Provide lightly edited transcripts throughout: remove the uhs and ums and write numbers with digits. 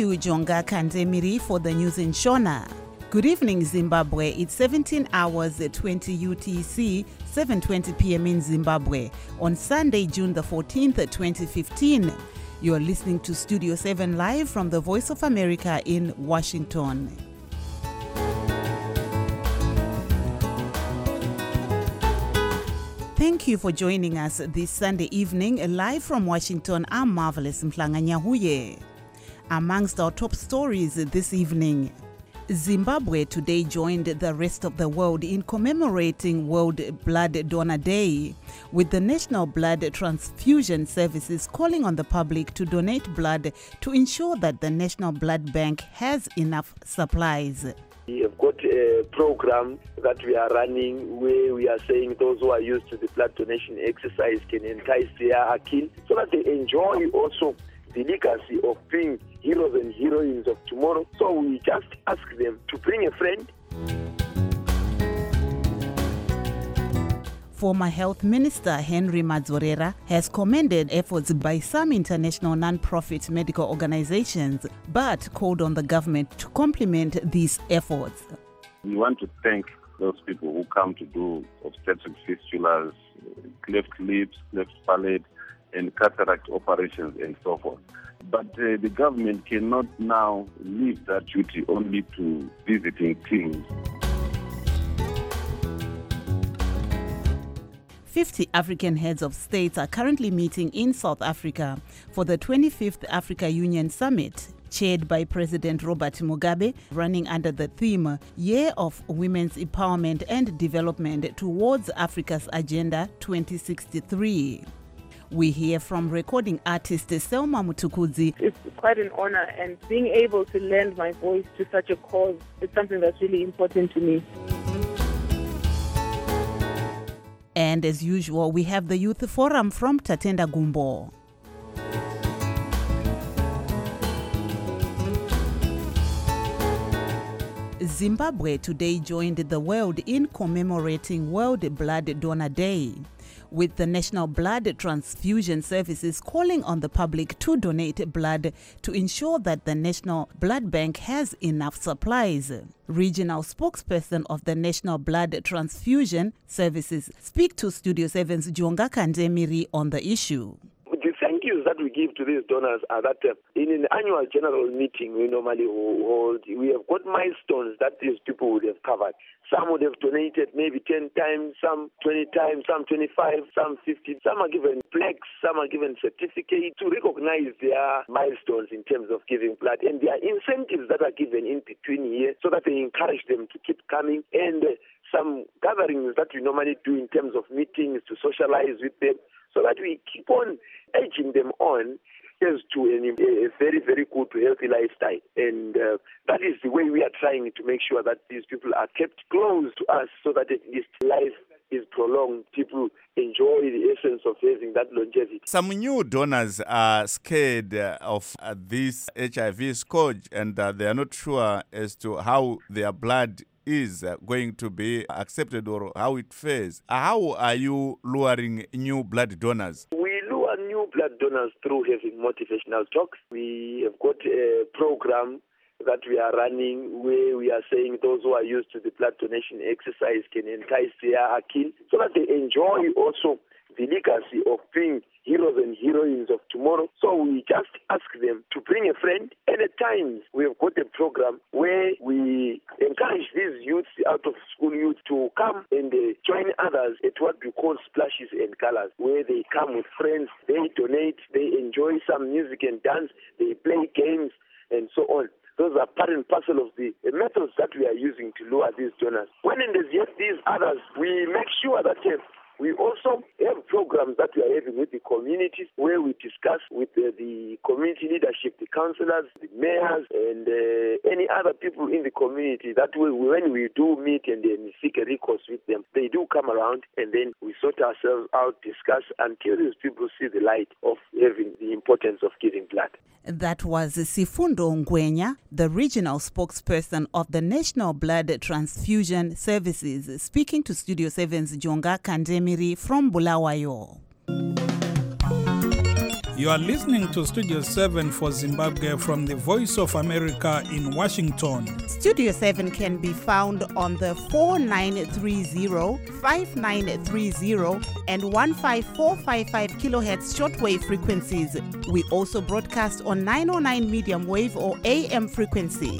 you, Jonga Kandemiri, for the news in Shona. Good evening, Zimbabwe. It's 17 hours 20 UTC, 7:20 p.m. in Zimbabwe on Sunday, June the 14th, 2015. You are listening to Studio 7 live from the Voice of America in Washington. Thank you for joining us this Sunday evening. Live from Washington, I'm Marvelous Mhlanganyahuye. Amongst our top stories this evening, Zimbabwe today joined the rest of the world in commemorating World Blood Donor Day, with the National Blood Transfusion Services calling on the public to donate blood to ensure that the National Blood Bank has enough supplies. We have got a program that we are running where we are saying those who are used to the blood donation exercise can entice their akin so that they enjoy also the legacy of being heroes and heroines of tomorrow. So we just ask them to bring a friend. Former Health Minister Henry Madzorera has commended efforts by some international non-profit medical organizations, but called on the government to complement these efforts. We want to thank those people who come to do obstetric fistulas, cleft lips, cleft palate, and cataract operations and so forth. But the government cannot now leave that duty only to visiting teams. 50 African heads of states are currently meeting in South Africa for the 25th Africa Union Summit, chaired by President Robert Mugabe, running under the theme Year of Women's Empowerment and Development Towards Africa's Agenda 2063. We hear from recording artist Selma Mutukudzi. It's quite an honor, and being able to lend my voice to such a cause is something that's really important to me. And as usual, we have the Youth Forum from Tatenda Gumbo. Zimbabwe today joined the world in commemorating World Blood Donor Day, with the National Blood Transfusion Services calling on the public to donate blood to ensure that the National Blood Bank has enough supplies. Regional spokesperson of the National Blood Transfusion Services speak to Studio 7's Jonga Kandemiri on the issue. The thank yous that we give to these donors are that in an annual general meeting we normally hold, we have got milestones that these people would have covered. Some would have donated maybe 10 times, some 20 times, some 25, some 50. Some are given plaques, some are given certificates to recognize their milestones in terms of giving blood. And there are incentives that are given in between here so that they encourage them to keep coming. And some gatherings that we normally do in terms of meetings to socialize with them so that we keep on urging them on to a very, very good, healthy lifestyle. And that is the way we are trying to make sure that these people are kept close to us so that at least life is prolonged. People enjoy the essence of having that longevity. Some new donors are scared of this HIV scourge, and they are not sure as to how their blood is going to be accepted or how it fares. How are you luring new blood donors? We lure new blood donors through having motivational talks. We have got a program that we are running where we are saying those who are used to the blood donation exercise can entice their akin so that they enjoy also the legacy of being heroes and heroines of tomorrow. So we just ask them to bring a friend. And at times we have got a program where we encourage these youths, out of school youth, to come and join others at what we call splashes and colors, where they come with friends, they donate, they enjoy some music and dance, they play games and so on. Those are part and parcel of the methods that we are using to lure these donors. When in these others, we make sure that we also have programs that we are having with the communities where we discuss with the community leadership, the councillors, the mayors, and any other people in the community. That way, when we do meet and then seek a recourse with them, they do come around and then we sort ourselves out, discuss until these people see the light of having the importance of giving blood. That was Sifundo Ngwenya, the regional spokesperson of the National Blood Transfusion Services, speaking to Studio 7's Jonga Kandemiri from Bulawayo. You are listening to Studio 7 for Zimbabwe from the Voice of America in Washington. Studio 7 can be found on the 4930, 5930 and 15455 kilohertz shortwave frequencies. We also broadcast on 909 medium wave or AM frequency.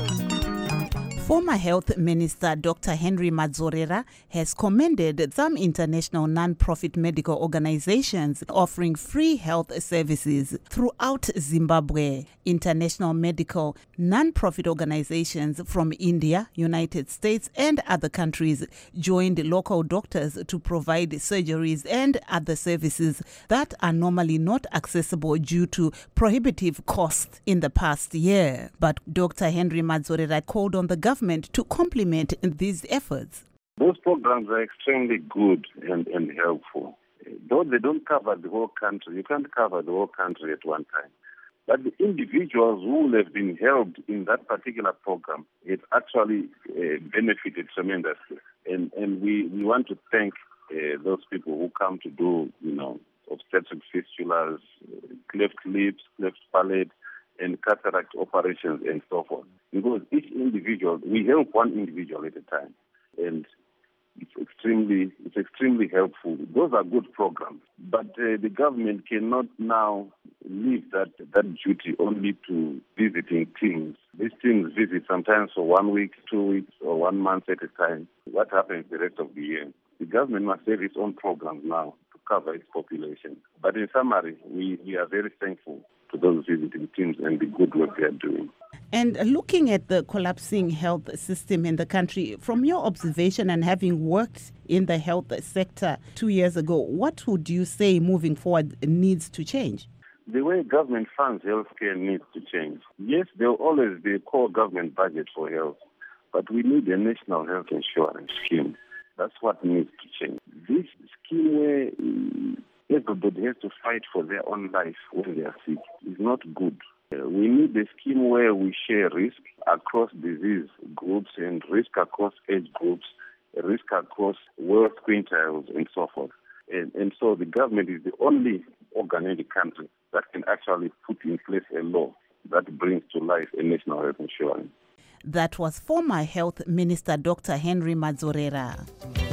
Former Health Minister Dr. Henry Madzorera has commended some international non-profit medical organizations offering free health services throughout Zimbabwe. International medical non-profit organizations from India, United States, and other countries joined local doctors to provide surgeries and other services that are normally not accessible due to prohibitive costs in the past year. But Dr. Henry Madzorera called on the government to complement these efforts. Those programs are extremely good and helpful. Though they don't cover the whole country, you can't cover the whole country at one time. But the individuals who have been helped in that particular program, it actually benefited tremendously. And we want to thank those people who come to do, obstetric fistulas, cleft lips, cleft palate, and cataract operations and so forth. Because each individual, we help one individual at a time. And it's extremely helpful. Those are good programs. But the government cannot now leave that duty only to visiting teams. These teams visit sometimes for 1 week, 2 weeks, or 1 month at a time. What happens the rest of the year? The government must have its own programs now to cover its population. But in summary, we are very thankful to those visiting teams and the good work they are doing. And looking at the collapsing health system in the country, from your observation and having worked in the health sector 2 years ago, what would you say moving forward needs to change? The way government funds healthcare needs to change. Yes, there will always be a core government budget for health, but we need a national health insurance scheme. That's what needs to change. This scheme where everybody has to fight for their own life when they are sick is not good. We need a scheme where we share risk across disease groups and risk across age groups, risk across wealth quintiles and so forth. And so the government is the only organ in the country that can actually put in place a law that brings to life a national health insurance. That was former Health Minister Dr. Henry Madzorera.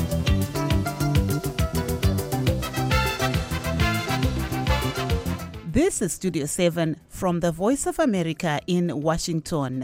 This is Studio 7 from the Voice of America in Washington.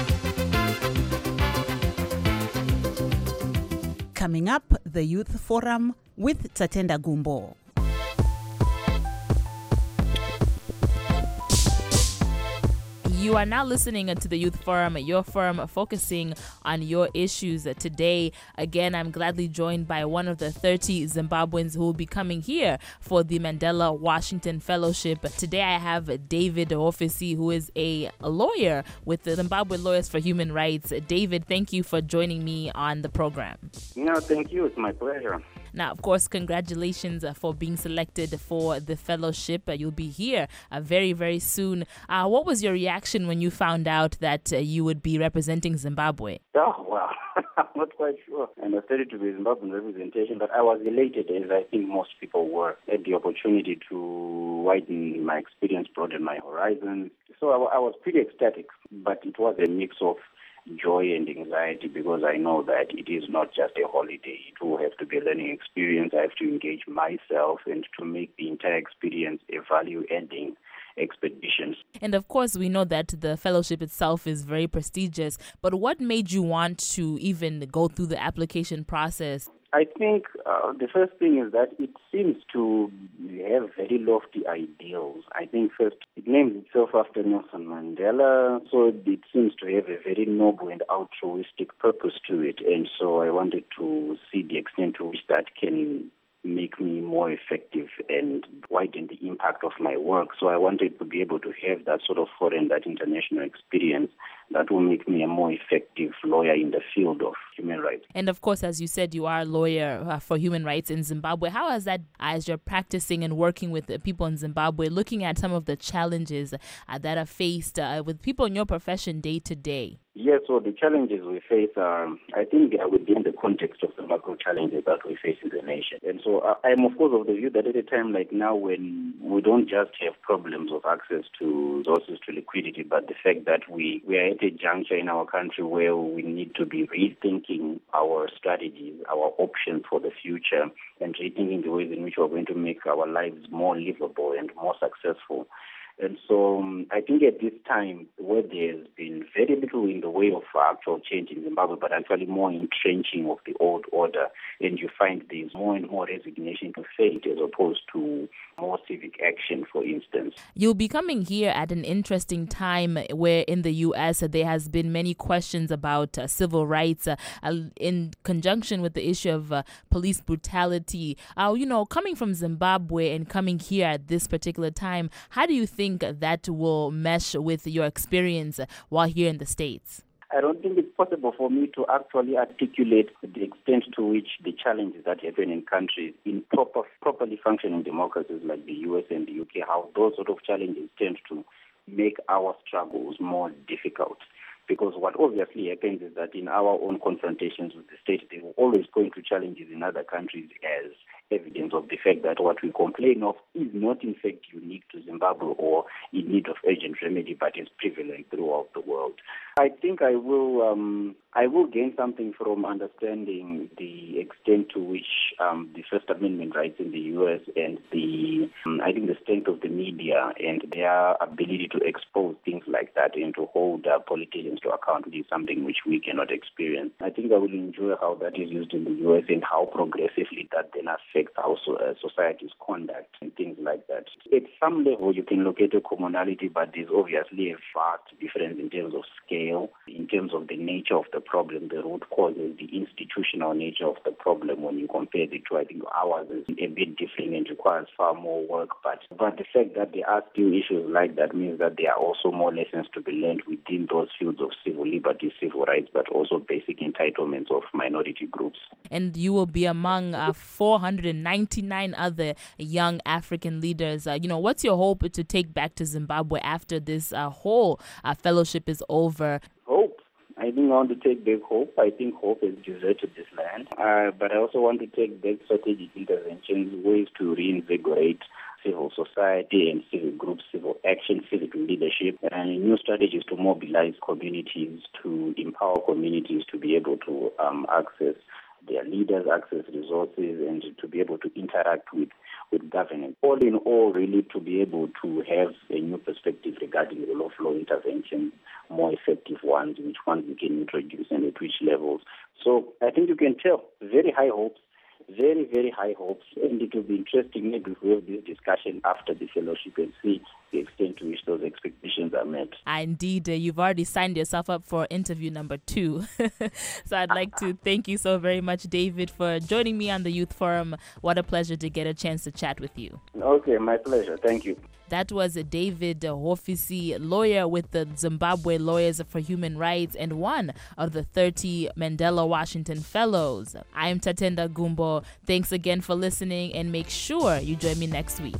Coming up, the Youth Forum with Tatenda Gumbo. You are now listening to the Youth Forum, your forum focusing on your issues. Today, again, I'm gladly joined by one of the 30 Zimbabweans who will be coming here for the Mandela Washington Fellowship. Today, I have David Hofisi, who is a lawyer with the Zimbabwe Lawyers for Human Rights. David, thank you for joining me on the program. No, thank you. It's my pleasure. Now, of course, congratulations for being selected for the fellowship. You'll be here very, very soon. What was your reaction when you found out that you would be representing Zimbabwe? Oh, well, I'm not quite sure. I'm excited to be Zimbabwean representation, but I was elated, as I think most people were. I had the opportunity to widen my experience, broaden my horizons. So I was pretty ecstatic, but it was a mix of joy and anxiety because I know that it is not just a holiday. It will have to be a learning experience. I have to engage myself and to make the entire experience a value-adding expedition. And of course, we know that the fellowship itself is very prestigious, but what made you want to even go through the application process? I think the first thing is that it seems to have very lofty ideals. I think first, it names itself after Nelson Mandela, so it seems to have a very noble and altruistic purpose to it. And so I wanted to see the extent to which that can make me more effective and widen the impact of my work. So I wanted to be able to have that sort of foreign, that international experience that will make me a more effective lawyer in the field of human rights. And of course, as you said, you are a lawyer for human rights in Zimbabwe. How has that, as you're practicing and working with the people in Zimbabwe, looking at some of the challenges that are faced with people in your profession day to day? Yes, so the challenges we face are, I think they are within the context of the macro challenges that we face in the nation. And so I am, of course, of the view that at a time like now when we don't just have problems of access to resources, to liquidity, but the fact that we are at a juncture in our country where we need to be rethinking our strategies, our options for the future, and rethinking the ways in which we're going to make our lives more livable and more successful. And so I think at this time, where there's been very little in the way of actual change in Zimbabwe, but actually more entrenching of the old order, and you find there's more and more resignation to fate as opposed to more civic action, for instance. You'll be coming here at an interesting time where in the U.S. There has been many questions about civil rights in conjunction with the issue of police brutality. Coming from Zimbabwe and coming here at this particular time, how do you think that will mesh with your experience while here in the States? I don't think it's possible for me to actually articulate the extent to which the challenges that happen in countries in properly functioning democracies like the US and the UK, how those sort of challenges tend to make our struggles more difficult. Because what obviously happens is that in our own confrontations with the state, they will always point to challenges in other countries as evidence of the fact that what we complain of is not in fact unique to Zimbabwe or in need of urgent remedy, but is prevalent throughout the world. I think I will gain something from understanding the extent to which the First Amendment rights in the U.S. and I think the strength of the media and their ability to expose things like that and to hold politicians to account, which is something which we cannot experience. I think I will enjoy how that is used in the U.S. and how progressively that then affects our society's conduct and things like that. At some level, you can locate a commonality, but there's obviously a vast difference in terms of scale, in terms of the nature of the problem, the root causes, the institutional nature of the problem. When you compare the two, I think ours is a bit different and requires far more work. But the fact that there are still issues like that means that there are also more lessons to be learned within those fields of civil liberties, civil rights, but also basic entitlements of minority groups. And you will be among 499 other young African leaders. What's your hope to take back to Zimbabwe after this whole fellowship is over? Hope. I think I want to take back hope. I think hope has deserted this land. But I also want to take back strategic interventions, ways to reinvigorate civil society and civic groups, civil action, civic leadership, and new strategies to mobilize communities, to empower communities to be able to access their leaders, access resources, and to be able to interact with governance. All in all, really to be able to have a new perspective regarding the rule of law intervention, more effective ones, which ones we can introduce and at which levels. So I think you can tell very high hopes, very, very high hopes, and it will be interesting maybe if we have this discussion after the fellowship and see the extent to which those expectations are met. Indeed, you've already signed yourself up for interview number 2. So I'd like to thank you so very much, David, for joining me on the Youth Forum. What a pleasure to get a chance to chat with you. Okay, my pleasure. Thank you. That was David Hofisi, lawyer with the Zimbabwe Lawyers for Human Rights and one of the 30 Mandela Washington Fellows. I am Tatenda Gumbo. Thanks again for listening, and make sure you join me next week.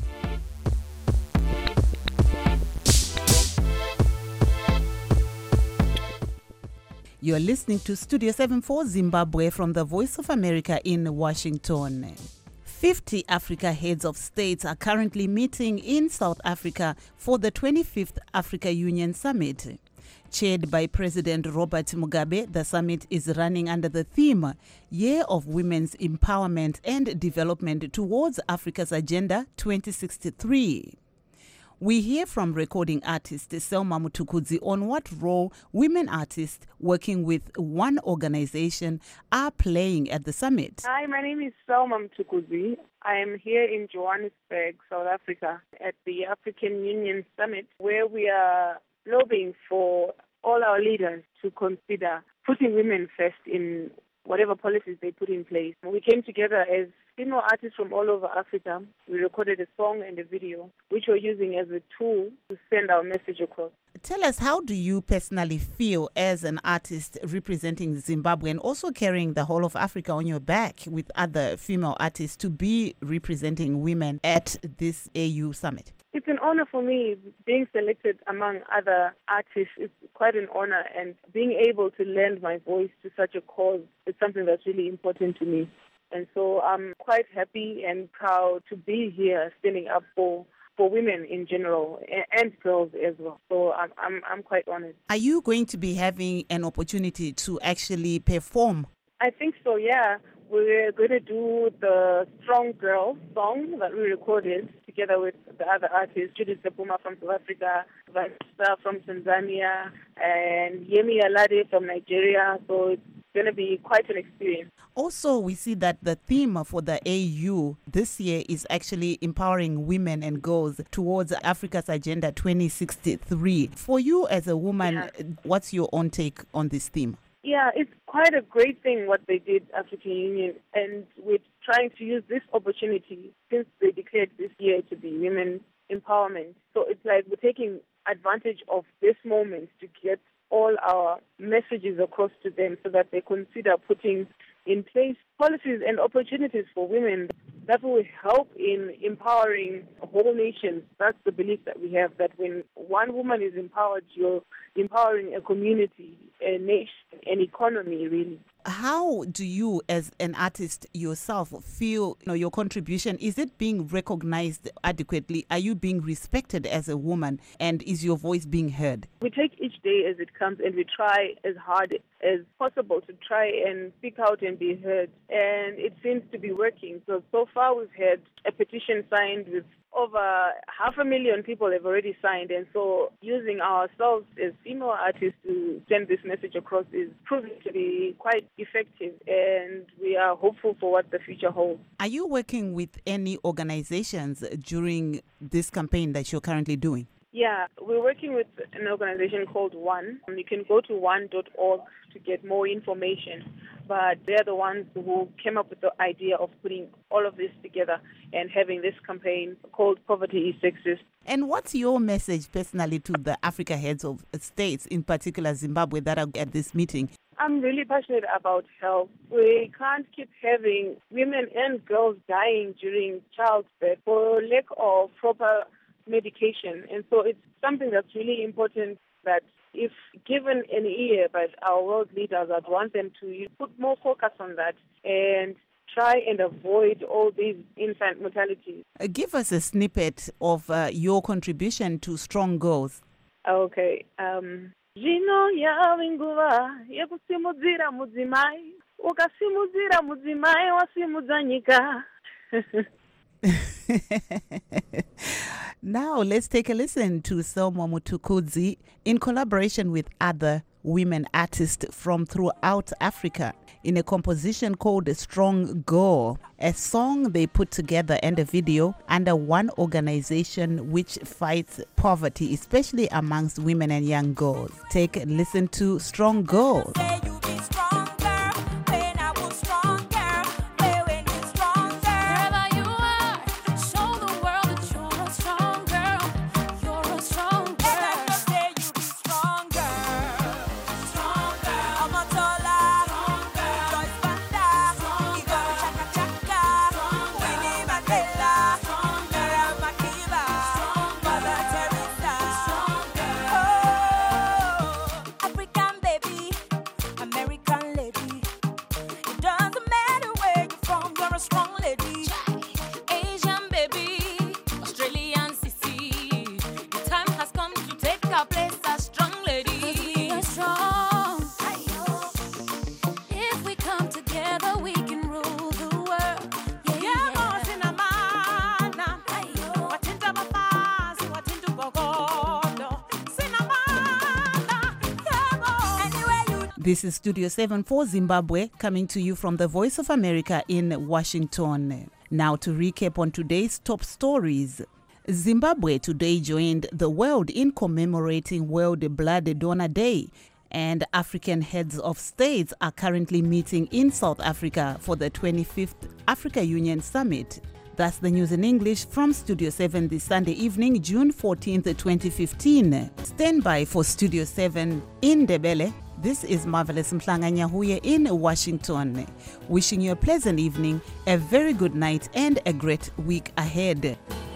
You're listening to Studio 74 Zimbabwe from the Voice of America in Washington. 50 Africa heads of states are currently meeting in South Africa for the 25th Africa Union Summit. Chaired by President Robert Mugabe, the summit is running under the theme Year of Women's Empowerment and Development Towards Africa's Agenda 2063. We hear from recording artist Selma Mutukudzi on what role women artists working with one organization are playing at the summit. Hi, my name is Selma Mutukudzi. I am here in Johannesburg, South Africa, at the African Union Summit, where we are lobbying for all our leaders to consider putting women first in whatever policies they put in place. We came together as female artists from all over Africa. We recorded a song and a video, which we're using as a tool to send our message across. Tell us, how do you personally feel as an artist representing Zimbabwe and also carrying the whole of Africa on your back with other female artists to be representing women at this AU summit? It's an honor for me. Being selected among other artists is quite an honor, and being able to lend my voice to such a cause is something that's really important to me. And so I'm quite happy and proud to be here standing up for women in general and girls as well. So I'm quite honored. Are you going to be having an opportunity to actually perform? I think so, yeah. We're going to do the Strong Girl song that we recorded together with the other artists, Judith Sepuma from South Africa, Vanessa from Tanzania, and Yemi Alade from Nigeria. So it's going to be quite an experience. Also, we see that the theme for the AU this year is actually empowering women and girls towards Africa's Agenda 2063. For you as a woman, what's your own take on this theme? Yeah, it's quite a great thing what they did, African Union, and we're trying to use this opportunity since they declared this year to be women empowerment. So it's like we're taking advantage of this moment to get all our messages across to them so that they consider putting in place policies and opportunities for women that will help in empowering whole nations. That's the belief that we have, that when one woman is empowered, you're empowering a community, a nation, an economy, really. How do you, as an artist yourself, feel your contribution? Is it being recognized adequately? Are you being respected as a woman? And is your voice being heard? We take each day as it comes, and we try as hard as possible to try and speak out and be heard. And it seems to be working. So far we've had a petition signed with over 500,000 people have already signed, and so using ourselves as female artists to send this message across is proving to be quite effective, and we are hopeful for what the future holds. Are you working with any organizations during this campaign that you're currently doing? Yeah, we're working with an organization called One. You can go to one.org to get more information, but they're the ones who came up with the idea of putting all of this together and having this campaign called Poverty is Sexist. And what's your message personally to the Africa heads of states, in particular Zimbabwe, that are at this meeting? I'm really passionate about health. We can't keep having women and girls dying during childbirth for lack of proper medication. And so it's something that's really important that if given an ear by our world leaders, I'd want them to put more focus on that and try and avoid all these infant mortalities. Give us a snippet of your contribution to Strong Girls. Okay. Jino ya winguwa yekusimudzira mudzimai ukasimudzira mudzimai wasimudza nyika. Now let's take a listen to Selma Mutukudzi in collaboration with other women artists from throughout Africa in a composition called Strong Girl, a song they put together and a video under one organization which fights poverty, especially amongst women and young girls. Take a listen to Strong Girl. This is Studio 7 for Zimbabwe, coming to you from the Voice of America in Washington. Now to recap on today's top stories. Zimbabwe today joined the world in commemorating World Blood Donor Day. And African heads of states are currently meeting in South Africa for the 25th Africa Union Summit. That's the news in English from Studio 7 this Sunday evening, June 14th, 2015. Stand by for Studio 7 in Ndebele. This is Marvelous Mhlanga-Nyahuye in Washington. Wishing you a pleasant evening, a very good night, and a great week ahead.